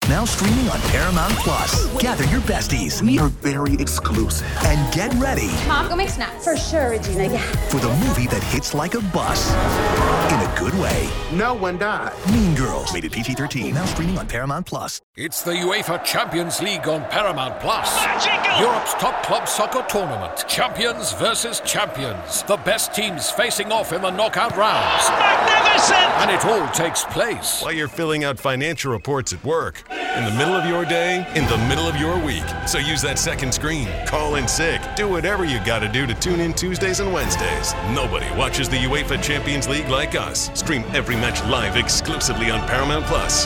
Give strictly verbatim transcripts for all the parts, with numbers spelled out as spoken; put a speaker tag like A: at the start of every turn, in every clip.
A: Now streaming on Paramount Plus. Gather your besties.
B: We are very exclusive.
A: And get ready.
C: Mom, go make snacks.
D: For sure, Regina, yeah.
A: For the movie that hits like a bus. In a good way.
B: No one died.
A: Mean Girls. Rated P G thirteen. Now streaming on Paramount Plus.
E: It's the UEFA Champions League on Paramount Plus.
F: Magical.
E: Europe's top club soccer tournament. Champions versus champions. The best teams facing off in the knockout rounds.
F: Magnificent!
E: And it all takes place
G: while you're filling out financial reports at work, in the middle of your day, in the middle of your week. So use that second screen, call in sick, do whatever you got to do to tune in Tuesdays and Wednesdays. Nobody watches the UEFA Champions League like us. Stream every match live exclusively on Paramount Plus.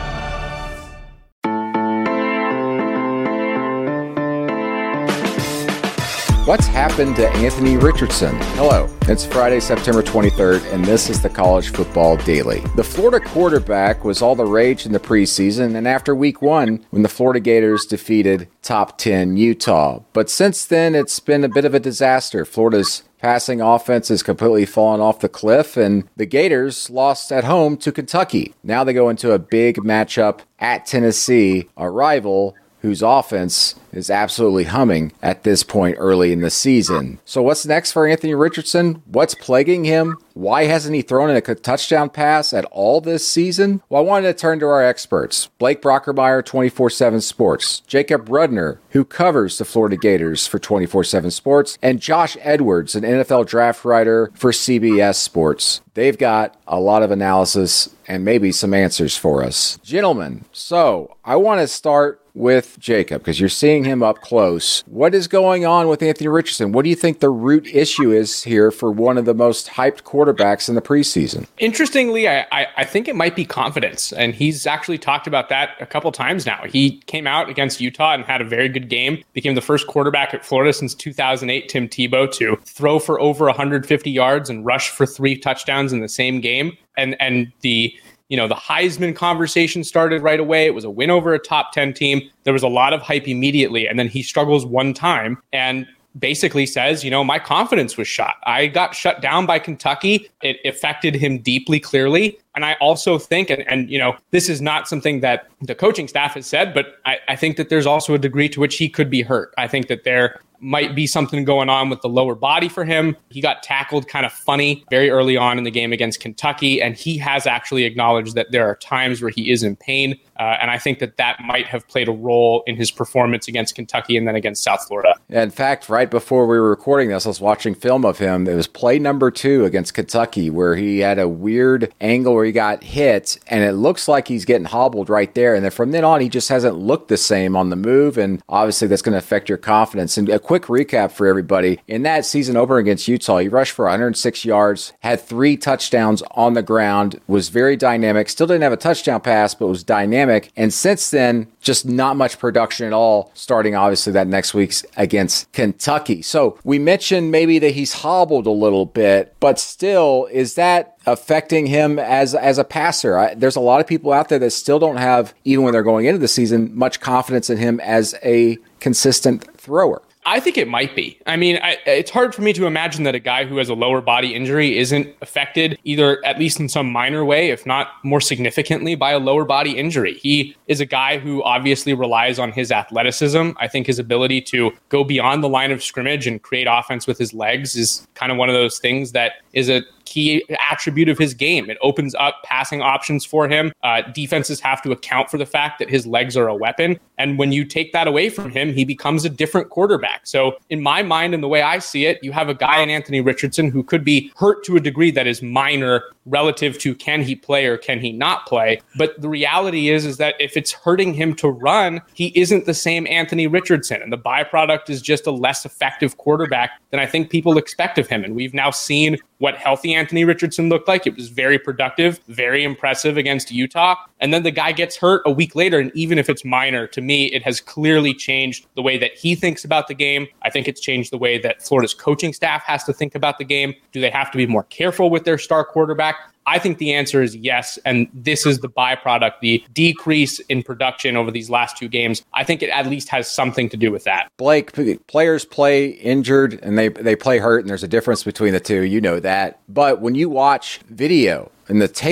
H: What's happened to Anthony Richardson? Hello, it's Friday, September twenty-third, and this is the College Football Daily. The Florida quarterback was all the rage in the preseason and after week one when the Florida Gators defeated top ten Utah. But since then, it's been a bit of a disaster. Florida's passing offense has completely fallen off the cliff, and the Gators lost at home to Kentucky. Now they go into a big matchup at Tennessee, a rival whose offense is absolutely humming at this point early in the season. So what's next for Anthony Richardson? What's plaguing him? Why hasn't he thrown in a touchdown pass at all this season? Well, I wanted to turn to our experts. Blake Brockermeyer, twenty-four seven Sports. Jacob Rudner, who covers the Florida Gators for twenty-four seven Sports. And Josh Edwards, an N F L draft writer for C B S Sports. They've got a lot of analysis and maybe some answers for us. Gentlemen, so I want to start with Jacob, because you're seeing him up close. What is going on with Anthony Richardson? What do you think the root issue is here for one of the most hyped quarterbacks in the preseason?
I: Interestingly, I, I, I think it might be confidence, and he's actually talked about that a couple times now. He came out against Utah and had a very good game, became the first quarterback at Florida since two thousand eight, Tim Tebow, to throw for over one hundred fifty yards and rush for three touchdowns in the same game. And, and the... You know, the Heisman conversation started right away. It was a win over a top ten team. There was a lot of hype immediately. And then he struggles one time and basically says, you know, my confidence was shot. I got shut down by Kentucky. It affected him deeply, clearly. And I also think, and, and you know, this is not something that the coaching staff has said, but I, I think that there's also a degree to which he could be hurt. I think that there might be something going on with the lower body for him. He got tackled kind of funny very early on in the game against Kentucky, and he has actually acknowledged that there are times where he is in pain. Uh, and I think that that might have played a role in his performance against Kentucky and then against South Florida.
H: In fact, right before we were recording this, I was watching film of him. It was play number two against Kentucky where he had a weird angle where he got hit, and it looks like he's getting hobbled right there. And then from then on, he just hasn't looked the same on the move, and obviously that's going to affect your confidence. And a quick recap for everybody. In that season opener against Utah, he rushed for one hundred six yards, had three touchdowns on the ground, was very dynamic, still didn't have a touchdown pass, but was dynamic. And since then, just not much production at all, starting obviously that next week's against Kentucky. So we mentioned maybe that he's hobbled a little bit, but still, is that affecting him as as a passer? I, there's a lot of people out there that still don't have, even when they're going into the season, much confidence in him as a consistent thrower.
I: I think it might be. I mean, I, it's hard for me to imagine that a guy who has a lower body injury isn't affected either, at least in some minor way, if not more significantly, by a lower body injury. He is a guy who obviously relies on his athleticism. I think his ability to go beyond the line of scrimmage and create offense with his legs is kind of one of those things that is a key attribute of his game. It opens up passing options for him. Uh, defenses have to account for the fact that his legs are a weapon. And when you take that away from him, he becomes a different quarterback. So in my mind and the way I see it, you have a guy in Anthony Richardson who could be hurt to a degree that is minor relative to can he play or can he not play. But the reality is, is that if it's hurting him to run, he isn't the same Anthony Richardson. And the byproduct is just a less effective quarterback than I think people expect of him. And we've now seen what healthy Anthony Richardson looked like. It was very productive, very impressive against Utah. And then the guy gets hurt a week later. And even if it's minor, to me, it has clearly changed the way that he thinks about the game. I think it's changed the way that Florida's coaching staff has to think about the game. Do they have to be more careful with their star quarterback? I think the answer is yes, and this is the byproduct, the decrease in production over these last two games. I think it at least has something to do with that.
H: Blake, players play injured and they, they play hurt, and there's a difference between the two. You know that. But when you watch video and the tape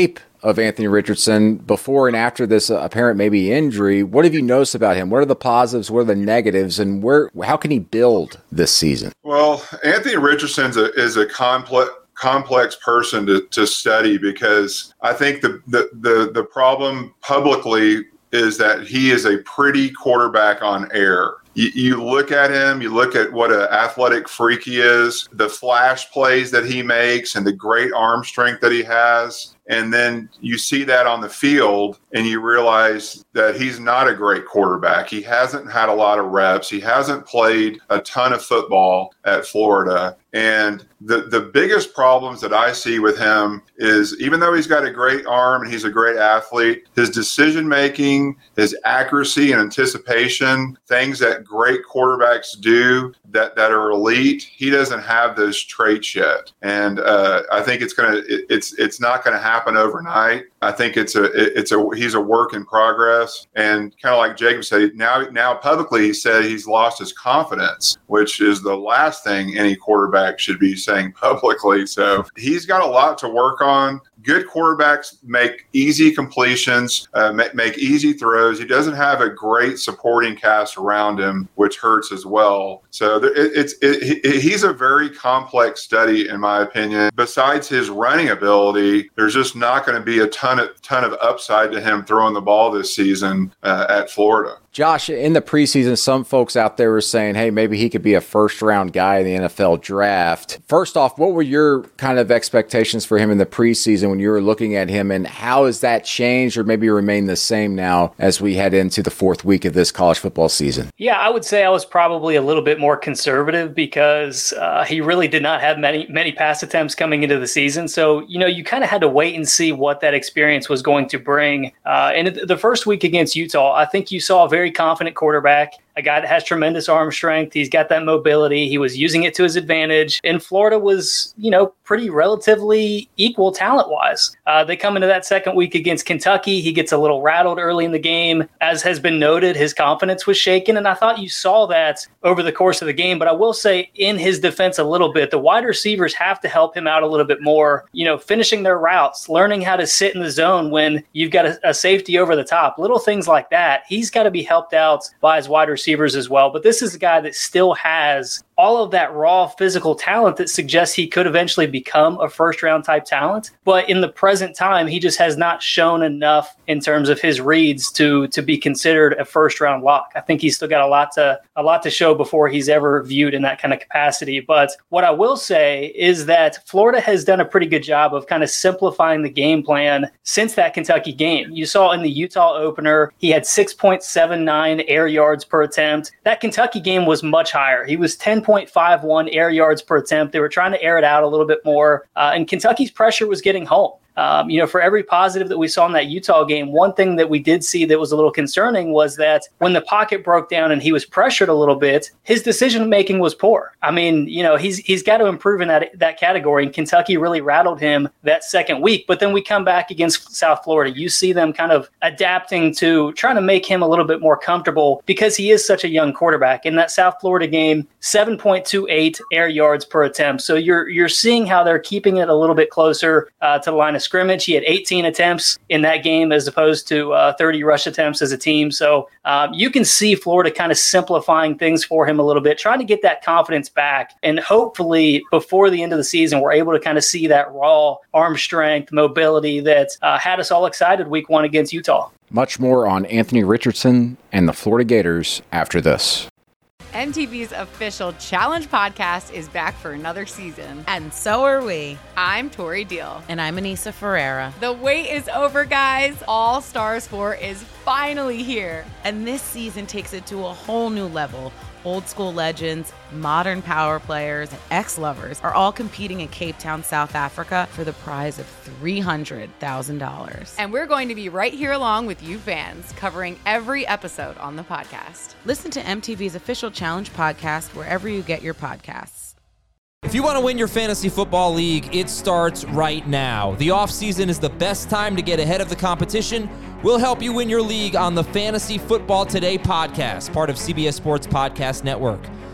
H: of Anthony Richardson before and after this apparent maybe injury. What have you noticed about him? What are the positives? What are the negatives? And where how can he build this season?
C: Well, Anthony Richardson is a, is a complex complex person to, to study, because I think the, the, the, the problem publicly is that he is a pretty quarterback on air. You, you look at him, you look at what an athletic freak he is, the flash plays that he makes and the great arm strength that he has. And then you see that on the field and you realize that he's not a great quarterback. He hasn't had a lot of reps. He hasn't played a ton of football at Florida. And the, the biggest problems that I see with him is, even though he's got a great arm and he's a great athlete, his decision-making, his accuracy and anticipation, things that great quarterbacks do that, that are elite, he doesn't have those traits yet. And uh, I think it's gonna it, it's it's not gonna happen overnight. I think it's a it's a he's a work in progress. And kind of like Jacob said, now now publicly he said he's lost his confidence, which is the last thing any quarterback should be saying publicly. So he's got a lot to work on. Good quarterbacks make easy completions, uh, make, make easy throws. He doesn't have a great supporting cast around him, which hurts as well. So it, it's it, it, he's a very complex study, in my opinion. Besides his running ability, there's just not going to be a ton of ton of upside to him throwing the ball this season uh, at Florida.
H: Josh, in the preseason, some folks out there were saying, hey, maybe he could be a first-round guy in the N F L draft. First off, what were your kind of expectations for him in the preseason when you were looking at him, and how has that changed or maybe remained the same now as we head into the fourth week of this college football season?
D: Yeah, I would say I was probably a little bit more conservative because uh, he really did not have many, many pass attempts coming into the season. So, you know, you kind of had to wait and see what that experience was going to bring. Uh, and the first week against Utah, I think you saw a very confident quarterback, a guy that has tremendous arm strength. He's got that mobility. He was using it to his advantage. And Florida was, you know, pretty relatively equal talent-wise. Uh, they come into that second week against Kentucky. He gets a little rattled early in the game. As has been noted, his confidence was shaken, and I thought you saw that over the course of the game. But I will say, in his defense a little bit, the wide receivers have to help him out a little bit more, you know, finishing their routes, learning how to sit in the zone when you've got a, a safety over the top, little things like that. He's got to be helped out by his wide receivers as well. But this is a guy that still has all of that raw physical talent that suggests he could eventually become a first round type talent. But in the present time, he just has not shown enough in terms of his reads to to be considered a first round lock. I think he's still got a lot to a lot to show before he's ever viewed in that kind of capacity. But what I will say is that Florida has done a pretty good job of kind of simplifying the game plan since that Kentucky game. You saw in the Utah opener, he had six point seven nine air yards per attempt. That Kentucky game was much higher. He was ten point five one air yards per attempt. They were trying to air it out a little bit more, uh, and Kentucky's pressure was getting home. Um, you know, for every positive that we saw in that Utah game, one thing that we did see that was a little concerning was that when the pocket broke down and he was pressured a little bit, his decision-making was poor. I mean, you know, he's he's got to improve in that that category, and Kentucky really rattled him that second week. But then we come back against South Florida. You see them kind of adapting to trying to make him a little bit more comfortable because he is such a young quarterback. In that South Florida game, seven point two eight air yards per attempt. So you're you're seeing how they're keeping it a little bit closer uh, to the line of scrimmage. He had eighteen attempts in that game as opposed to uh, thirty rush attempts as a team. So um, you can see Florida kind of simplifying things for him a little bit, trying to get that confidence back. And hopefully before the end of the season, we're able to kind of see that raw arm strength, mobility that uh, had us all excited week one against Utah.
H: Much more on Anthony Richardson and the Florida Gators after this.
F: M T V's official Challenge podcast is back for another season.
J: And so are we.
F: I'm Tori Deal.
J: And I'm Anissa Ferreira.
F: The wait is over, guys. All Stars four is finally here.
J: And this season takes it to a whole new level. Old school legends, modern power players, and ex-lovers are all competing in Cape Town, South Africa for the prize of three hundred thousand dollars.
F: And we're going to be right here along with you fans, covering every episode on the podcast.
J: Listen to M T V's official Challenge podcast wherever you get your podcasts.
K: If you want to win your fantasy football league, it starts right now. The offseason is the best time to get ahead of the competition. We'll help you win your league on the Fantasy Football Today podcast, part of C B S Sports Podcast Network.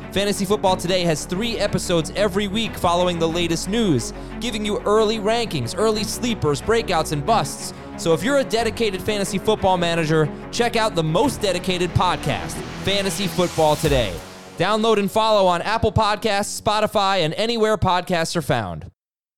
K: Fantasy Football Today has three episodes every week following the latest news, giving you early rankings, early sleepers, breakouts, and busts. So if you're a dedicated fantasy football manager, check out the most dedicated podcast, Fantasy Football Today. Download and follow on Apple Podcasts, Spotify, and anywhere podcasts are found.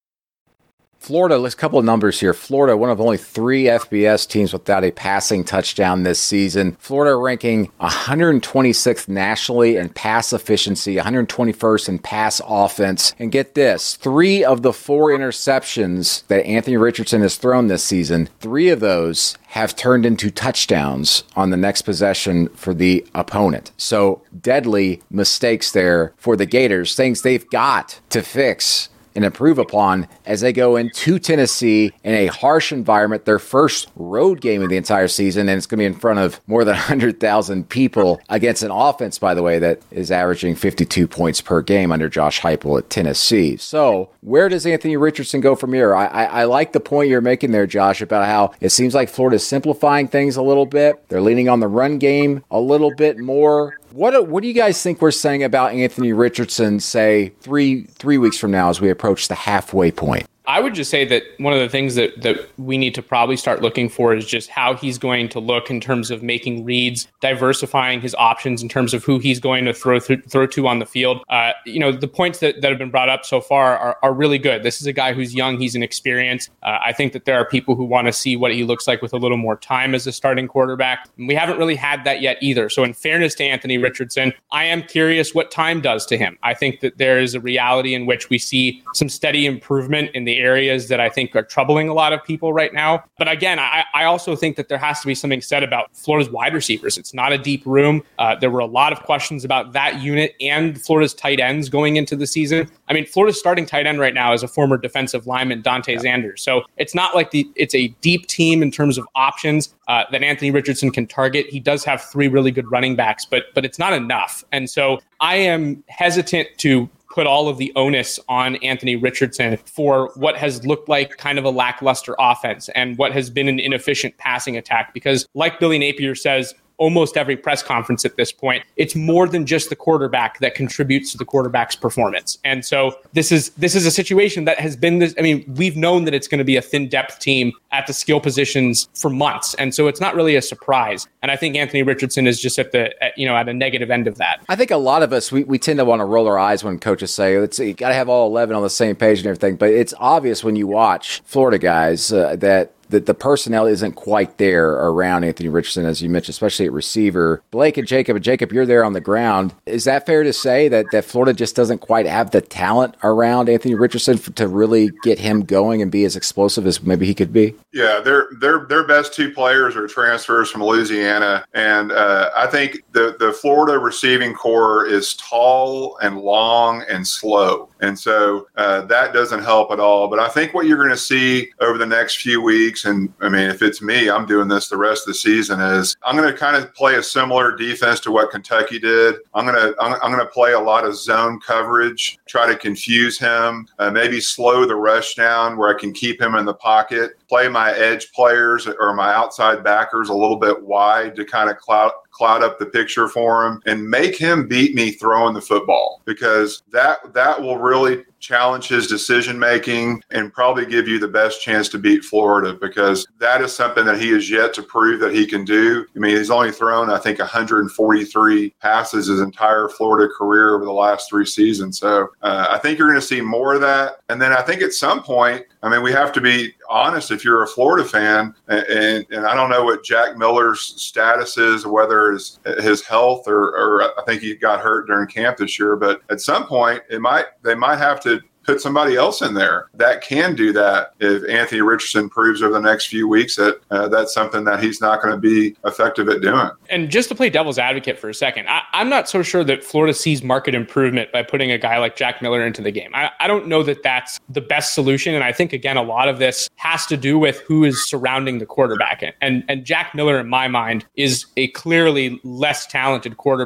H: Florida, let's a couple of numbers here. Florida, one of only three F B S teams without a passing touchdown this season. Florida ranking one hundred twenty-sixth nationally in pass efficiency, one hundred twenty-first in pass offense. And get this, three of the four interceptions that Anthony Richardson has thrown this season, three of those have turned into touchdowns on the next possession for the opponent. So deadly mistakes there for the Gators, things they've got to fix and improve upon as they go into Tennessee in a harsh environment, their first road game of the entire season, and it's going to be in front of more than one hundred thousand people against an offense, by the way, that is averaging fifty-two points per game under Josh Heupel at Tennessee. So where does Anthony Richardson go from here? I, I, I like the point you're making there, Josh, about how it seems like Florida's simplifying things a little bit. They're leaning on the run game a little bit more. What what do you guys think we're saying about Anthony Richardson, say, three three weeks from now as we approach the halfway point?
I: I would just say that one of the things that, that we need to probably start looking for is just how he's going to look in terms of making reads, diversifying his options in terms of who he's going to throw th- throw to on the field. Uh, you know, the points that, that have been brought up so far are, are really good. This is a guy who's young. He's inexperienced. Uh, I think that there are people who want to see what he looks like with a little more time as a starting quarterback. And we haven't really had that yet either. So in fairness to Anthony Richardson, I am curious what time does to him. I think that there is a reality in which we see some steady improvement in the areas that I think are troubling a lot of people right now. But again, I, I also think that there has to be something said about Florida's wide receivers. It's not a deep room. Uh, there were a lot of questions about that unit and Florida's tight ends going into the season. I mean, Florida's starting tight end right now is a former defensive lineman, Dante Zanders. So it's not like the it's a deep team in terms of options uh, that Anthony Richardson can target. He does have three really good running backs, but but it's not enough. And so I am hesitant to put all of the onus on Anthony Richardson for what has looked like kind of a lackluster offense and what has been an inefficient passing attack. Because like Billy Napier says, almost every press conference at this point, it's more than just the quarterback that contributes to the quarterback's performance. And so this is this is a situation that has been this. I mean, we've known that it's going to be a thin depth team at the skill positions for months. And so it's not really a surprise. And I think Anthony Richardson is just at the, at, you know, at a negative end of that.
H: I think a lot of us, we, we tend to want to roll our eyes when coaches say, let's see, you got to have all eleven on the same page and everything. But it's obvious when you watch Florida guys uh, that that the personnel isn't quite there around Anthony Richardson, as you mentioned, especially at receiver. Blake and Jacob, and Jacob, you're there on the ground. Is that fair to say that, that Florida just doesn't quite have the talent around Anthony Richardson for, to really get him going and be as explosive as maybe he could be?
C: Yeah, their their their best two players are transfers from Louisiana, and uh, I think the the Florida receiving core is tall and long and slow, and so uh, that doesn't help at all. But I think what you're going to see over the next few weeks, and I mean, if it's me, I'm doing this the rest of the season, is I'm going to kind of play a similar defense to what Kentucky did. I'm going to I'm, I'm going to play a lot of zone coverage, try to confuse him, uh, maybe slow the rush down where I can keep him in the pocket, play my edge players or my outside backers a little bit wide to kind of cloud cloud up the picture for him and make him beat me throwing the football, because that that will really challenge his decision making and probably give you the best chance to beat Florida, because that is something that he has yet to prove that he can do. I mean, he's only thrown, I think, one hundred forty-three passes his entire Florida career over the last three seasons. So uh, I think you're going to see more of that. And then I think at some point, I mean, we have to be honest, if you're a Florida fan, and, and, and I don't know what Jack Miller's status is, whether his, his health or, or I think he got hurt during camp this year, but at some point it might they might have to put somebody else in there that can do that. If Anthony Richardson proves over the next few weeks that uh, that's something that he's not going to be effective at doing.
I: And just to play devil's advocate for a second, I, I'm not so sure that Florida sees market improvement by putting a guy like Jack Miller into the game. I, I don't know that that's the best solution. And I think, again, a lot of this has to do with who is surrounding the quarterback. And, and Jack Miller, in my mind, is a clearly less talented quarterback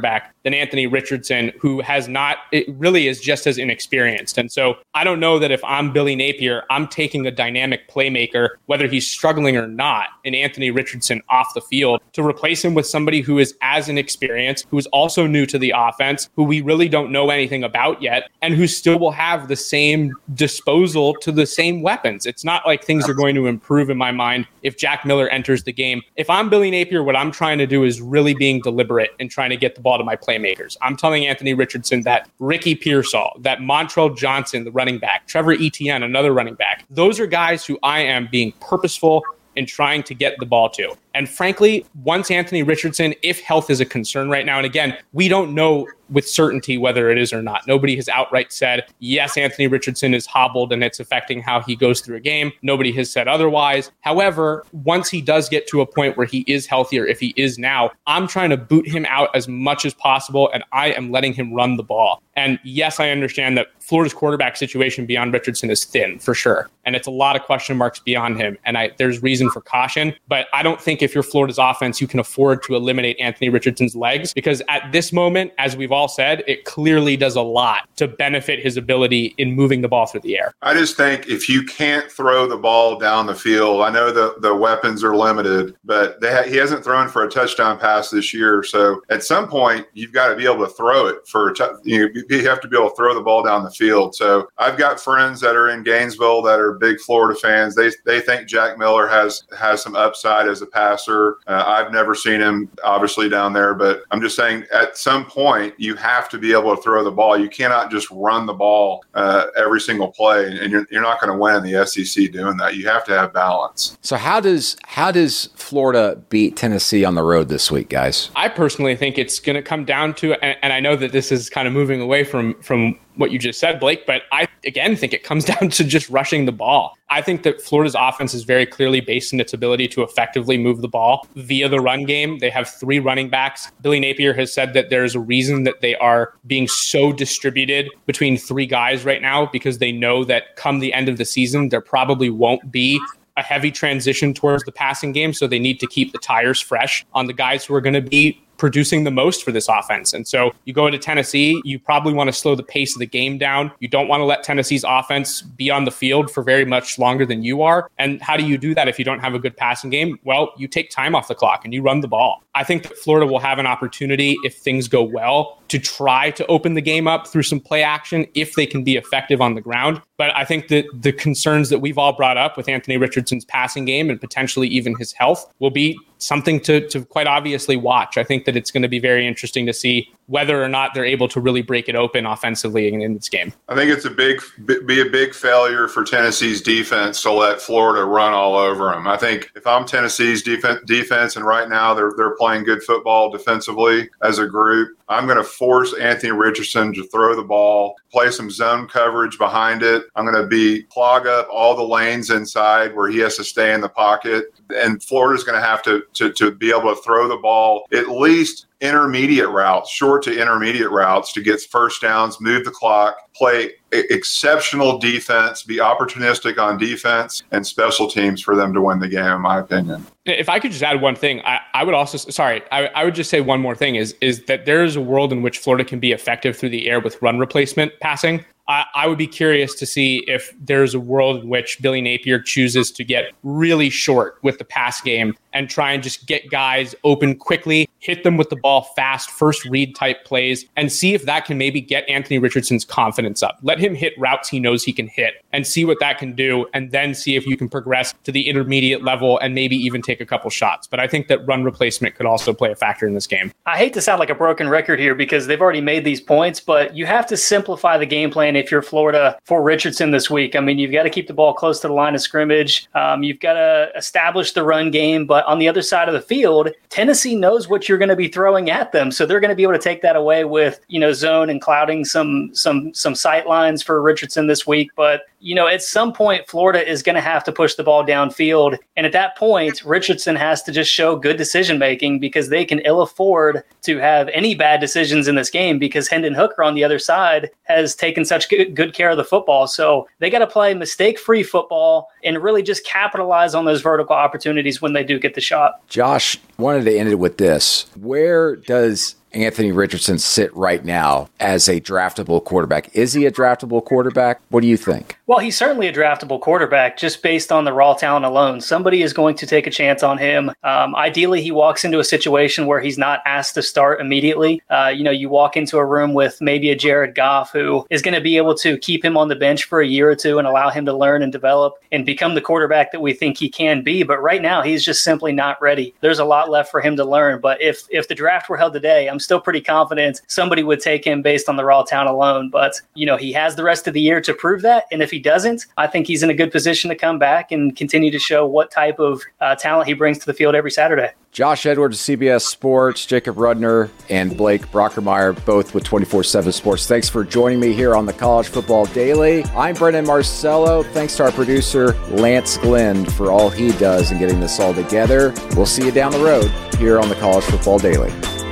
I: than Anthony Richardson, who has not, it really is just as inexperienced. And so I don't know that if I'm Billy Napier, I'm taking a dynamic playmaker, whether he's struggling or not, in Anthony Richardson off the field to replace him with somebody who is as inexperienced, who is also new to the offense, who we really don't know anything about yet, and who still will have the same disposal to the same weapons. It's not like things are going to improve in my mind if Jack Miller enters the game. If I'm Billy Napier, what I'm trying to do is really being deliberate and trying to get the ball to my playmakers. I'm telling Anthony Richardson that Ricky Pearsall, that Montrell Johnson, the running back, Trevor Etienne, another running back, those are guys who I am being purposeful in trying to get the ball to. And frankly, once Anthony Richardson, if health is a concern right now, and again, we don't know with certainty whether it is or not. Nobody has outright said, yes, Anthony Richardson is hobbled and it's affecting how he goes through a game. Nobody has said otherwise. However, once he does get to a point where he is healthier, if he is now, I'm trying to boot him out as much as possible, and I am letting him run the ball. And yes, I understand that Florida's quarterback situation beyond Richardson is thin, for sure. And it's a lot of question marks beyond him. And I, there's reason for caution. But I don't think if you're Florida's offense, you can afford to eliminate Anthony Richardson's legs, because at this moment, as we've all said, it clearly does a lot to benefit his ability in moving the ball through the air.
C: I just think if you can't throw the ball down the field, I know the, the weapons are limited, but they ha- he hasn't thrown for a touchdown pass this year. So at some point, you've got to be able to throw it for a t- you know, you have to be able to throw the ball down the field. So I've got friends that are in Gainesville that are big Florida fans. They they think Jack Miller has has some upside as a passer. Uh, I've never seen him obviously down there, but I'm just saying at some point you have to be able to throw the ball. You cannot just run the ball uh, every single play, and you're, you're not going to win in the S E C doing that. You have to have balance.
H: So how does how does Florida beat Tennessee on the road this week, guys?
I: I personally think it's going to come down to, and, and I know that this is kind of moving away from from what you just said, Blake, but I, again, think it comes down to just rushing the ball. I think that Florida's offense is very clearly based in its ability to effectively move the ball via the run game. They have three running backs. Billy Napier has said that there's a reason that they are being so distributed between three guys right now, because they know that come the end of the season, there probably won't be a heavy transition towards the passing game. So they need to keep the tires fresh on the guys who are going to be producing the most for this offense. And so you go into Tennessee, you probably want to slow the pace of the game down. You don't want to let Tennessee's offense be on the field for very much longer than you are. And how do you do that if you don't have a good passing game? Well, you take time off the clock and you run the ball. I think that Florida will have an opportunity, if things go well, to try to open the game up through some play action if they can be effective on the ground. But I think that the concerns that we've all brought up with Anthony Richardson's passing game and potentially even his health will be something to, to quite obviously watch. I think that it's going to be very interesting to see whether or not they're able to really break it open offensively in, in this game.
C: I think it's a big, be a big failure for Tennessee's defense to let Florida run all over them. I think if I'm Tennessee's defense, defense and right now they're they're playing good football defensively as a group, I'm going to force Anthony Richardson to throw the ball, play some zone coverage behind it. I'm going to be clog up all the lanes inside where he has to stay in the pocket. And Florida's going to have to, to, to be able to throw the ball at least intermediate routes, short to intermediate routes to get first downs, move the clock, play exceptional defense, be opportunistic on defense and special teams for them to win the game, in my opinion.
I: If I could just add one thing, I, I would also, sorry, I, I would just say one more thing is, is that there is a world in which Florida can be effective through the air with run replacement passing. I, I would be curious to see if there's a world in which Billy Napier chooses to get really short with the pass game and try and just get guys open quickly, hit them with the ball fast, first read type plays, and see if that can maybe get Anthony Richardson's confidence up. Let him hit routes he knows he can hit and see what that can do, and then see if you can progress to the intermediate level and maybe even take a couple shots. But I think that run replacement could also play a factor in this game.
D: I hate to sound like a broken record here because they've already made these points, but you have to simplify the game plan if you're Florida for Richardson this week. I mean, you've got to keep the ball close to the line of scrimmage. Um, you've got to establish the run game, but on the other side of the field, Tennessee knows what you're going to be throwing at them. So they're going to be able to take that away with, you know, zone and clouding some, some, some sight lines for Richardson this week. But, you know, at some point, Florida is going to have to push the ball downfield. And at that point, Richardson has to just show good decision-making because they can ill afford to have any bad decisions in this game because Hendon Hooker on the other side has taken such good, good care of the football. So they got to play mistake-free football and really just capitalize on those vertical opportunities when they do get the shot.
H: Josh, wanted to end it with this. Where does Anthony Richardson sit right now as a draftable quarterback? Is he a draftable quarterback? What do you think?
D: Well, he's certainly a draftable quarterback just based on the raw talent alone. Somebody is going to take a chance on him. Um, ideally, he walks into a situation where he's not asked to start immediately. Uh, you know, you walk into a room with maybe a Jared Goff who is going to be able to keep him on the bench for a year or two and allow him to learn and develop and become the quarterback that we think he can be. But right now, he's just simply not ready. There's a lot left for him to learn. But if if the draft were held today, I'm still pretty confident somebody would take him based on the raw talent alone. But, you know, he has the rest of the year to prove that. And if he doesn't, I think he's in a good position to come back and continue to show what type of uh, talent he brings to the field every Saturday.
H: Josh Edwards, C B S Sports, Jacob Rudner, and Blake Brockermeyer, both with twenty-four seven Sports. Thanks for joining me here on the College Football Daily. I'm Brendan Marcello. Thanks to our producer, Lance Glenn, for all he does in getting this all together. We'll see you down the road here on the College Football Daily.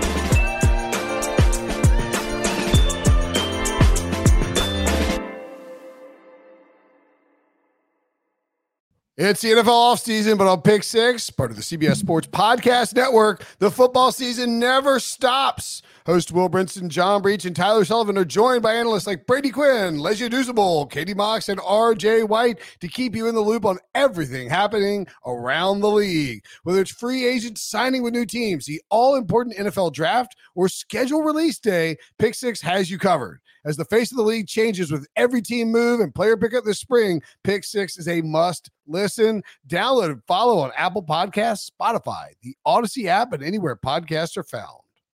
L: It's the N F L offseason, but on Pick Six, part of the C B S Sports Podcast Network, the football season never stops. Host Will Brinson, John Breach, and Tyler Sullivan are joined by analysts like Brady Quinn, Lesia Douzable, Katie Mox, and R J White to keep you in the loop on everything happening around the league. Whether it's free agents signing with new teams, the all-important N F L draft, or schedule release day, Pick Six has you covered. As the face of the league changes with every team move and player pickup this spring, Pick Six is a must listen. Download and follow on Apple Podcasts, Spotify, the Odyssey app, and anywhere podcasts are found.